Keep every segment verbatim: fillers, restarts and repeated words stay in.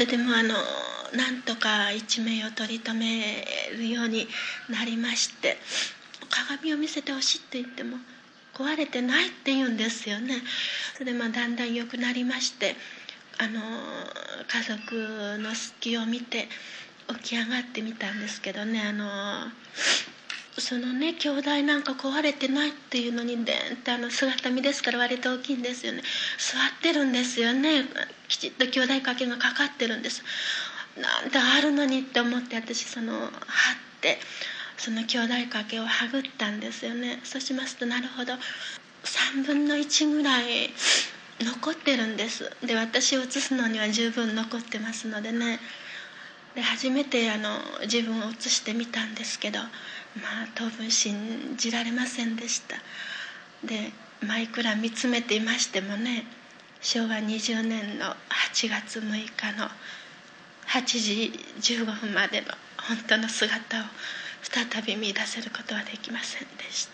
それでもあのなんとか一命を取り留めるようになりまして、鏡を見せてほしいって言っても壊れてないって言うんですよね。それでまあだんだん良くなりまして、あの家族の隙を見て起き上がってみたんですけどね、あのそのね兄弟なんか壊れてないっていうのに、でんってあの姿見ですから割と大きいんですよね。座ってるんですよね。きちっと兄弟掛けがかかってるんです。なんてあるのにって思って、私そのはってその兄弟掛けをはぐったんですよね。そうしますと、なるほどさんぶんのいちぐらい残ってるんです。で私を写すのには十分残ってますのでね。で初めてあの自分を写してみたんですけど、まあ当分信じられませんでした。で、まあ、いくら見つめていましてもね、しょうわにじゅうねんのはちがつむいかのはちじじゅうごふんまでの本当の姿を再び見出せることはできませんでした。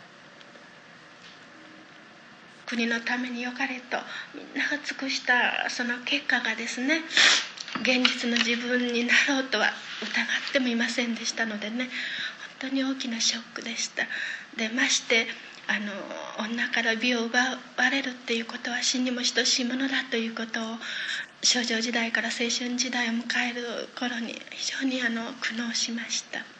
国のためによかれとみんなが尽くしたその結果がですね、現実の自分になろうとは疑ってもいませんでしたのでね、本当に大きなショックでした。でましてあの女から美を奪われるっていうことは死にも等しいものだということを、少女時代から青春時代を迎える頃に非常にあの苦悩しました。